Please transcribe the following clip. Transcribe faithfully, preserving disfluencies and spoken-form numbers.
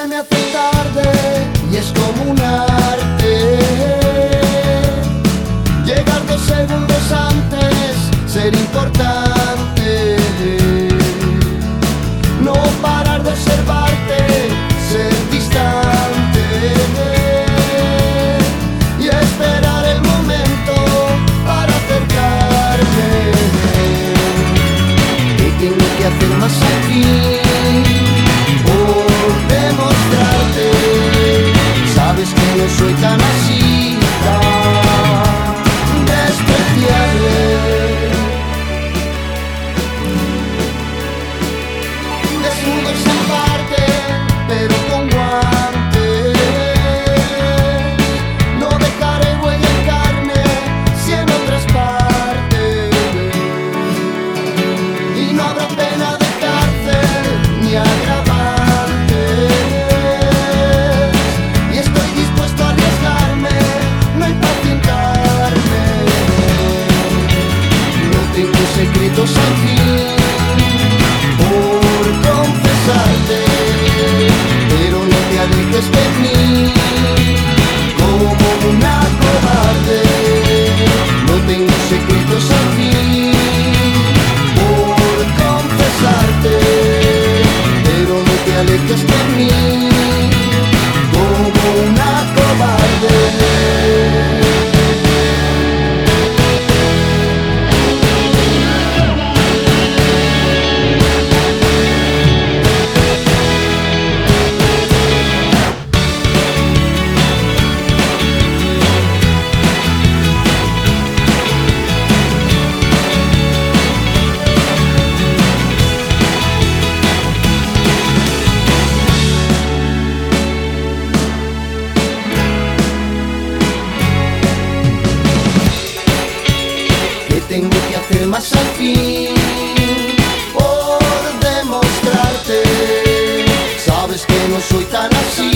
se me hace tarde y es como un arte llegar dos segundos antes, ser importante, no parar de observarte, ser distante y esperar el momento para acercarme. ¿Qué tengo que hacer más aquí? Sabes que no soy tan así, tan despreciable. Desnudos aparte, pero con guantes. No dejaré huella en carne, si en otras partes. Y no habrá pena de cárcel, ni agravante. Secretos al fin por confesarte, pero no te alejes de mí como una cobarde. No tengo secretos al fin por confesarte, pero no te alejes de mí como una cobarde. Tengo que hacer más al fin por demostrarte. Sabes que no soy tan así.